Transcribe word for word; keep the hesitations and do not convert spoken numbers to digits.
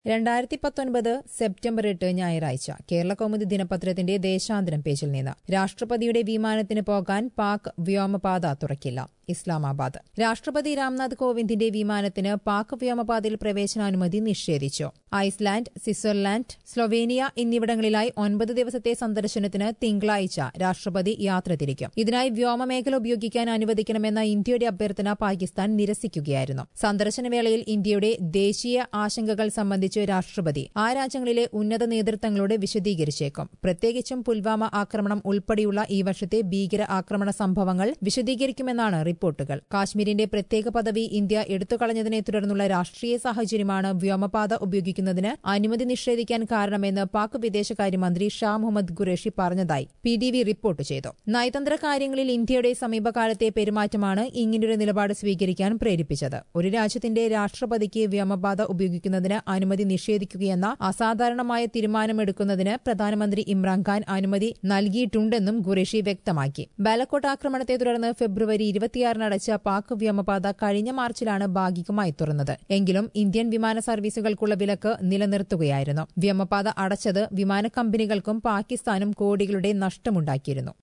രണ്ടായിരത്തി പത്തൊൻപത് സെപ്റ്റംബർ എട്ട് ഞായറാഴ്ച കേരള കൗമുദി ദിനപത്രത്തിന്റെ ദേശാന്തരം പേജിൽ നിന്ന് രാഷ്ട്രപതിയുടെ വിമാനത്തിന് പോകാൻ പാക് വ്യോമപാത തുറക്കില്ല. ഇസ്ലാമാബാദ്. രാഷ്ട്രപതി രാംനാഥ് കോവിന്ദിന്റെ വിമാനത്തിന് പാക് വ്യോമപാതയിൽ പ്രവേശനാനുമതി നിഷേധിച്ചു. ഐസ്ലാൻഡ്, സ്വിറ്റ്സർലാൻഡ്, സ്ലൊവേനിയ എന്നിവിടങ്ങളിലായി ഒൻപത് ദിവസത്തെ സന്ദർശനത്തിന് തിങ്കളാഴ്ച രാഷ്ട്രപതി യാത്ര തിരിക്കും. ഇതിനായി വ്യോമമേഖല ഉപയോഗിക്കാൻ അനുവദിക്കണമെന്ന ഇന്ത്യയുടെ അഭ്യർത്ഥന പാകിസ്ഥാൻ നിരസിക്കുകയായിരുന്നു. സന്ദർശനവേളയിൽ ഇന്ത്യയുടെ ദേശീയ ആശങ്കകൾ സംബന്ധിച്ച് രാഷ്ട്രപതി ആ രാജ്യങ്ങളിലെ ഉന്നത നേതൃത്വങ്ങളോട് വിശദീകരിച്ചേക്കും. പ്രത്യേകിച്ചും പുൽവാമ ആക്രമണം ഉൾപ്പെടെയുള്ള ഈ വർഷത്തെ ഭീകര ആക്രമണ സംഭവങ്ങൾ വിശദീകരിക്കുമെന്നാണ് റിപ്പോർട്ടുകൾ. കാശ്മീരിന്റെ പ്രത്യേക പദവി ഇന്ത്യ എടുത്തുകളഞ്ഞതിനെ തുടർന്നുള്ള രാഷ്ട്രീയ സാഹചര്യമാണ് വ്യോമപാത ഉപയോഗിക്കുന്നതിന് അനുമതി നിഷേധിക്കാൻ കാരണമെന്ന് പാക് വിദേശകാര്യമന്ത്രി ഷാ മുഹമ്മദ് ഖുറേഷി പറഞ്ഞതായി പി ടി വി റിപ്പോർട്ട് ചെയ്തു. നയതന്ത്ര കാര്യങ്ങളിൽ ഇന്ത്യയുടെ സമീപകാലത്തെ പെരുമാറ്റമാണ് ഇങ്ങനൊരു നിലപാട് സ്വീകരിക്കാൻ പ്രേരിപ്പിച്ചത്. ഒരു രാജ്യത്തിന്റെ രാഷ്ട്രപതിക്ക് വ്യോമപാത ഉപയോഗിക്കുന്നതിന് അനുമതി നിഷേധിക്കുകയെന്ന അസാധാരണമായ തീരുമാനമെടുക്കുന്നതിന് പ്രധാനമന്ത്രി ഇമ്രാൻഖാൻ അനുമതി നൽകിയിട്ടുണ്ടെന്നും ഖുറേഷി വ്യക്തമാക്കി. ബാലക്കോട്ട് ആക്രമണത്തെ തുടർന്ന് ഫെബ്രുവരി ഇരുപത്തിയാറിന് അടച്ച പാക് വ്യോമപാത കഴിഞ്ഞ മാർച്ചിലാണ് ഭാഗികമായി തുറന്നത്. എങ്കിലും ഇന്ത്യൻ വിമാന സർവീസുകൾക്കുള്ള വിലക്ക് നിലനിർത്തുകയായിരുന്നു. വ്യോമപാത അടച്ചത് വിമാന കമ്പനികൾക്കും പാകിസ്ഥാനും കോടികളുടെ നഷ്ടമുണ്ടാക്കിയിരുന്നു.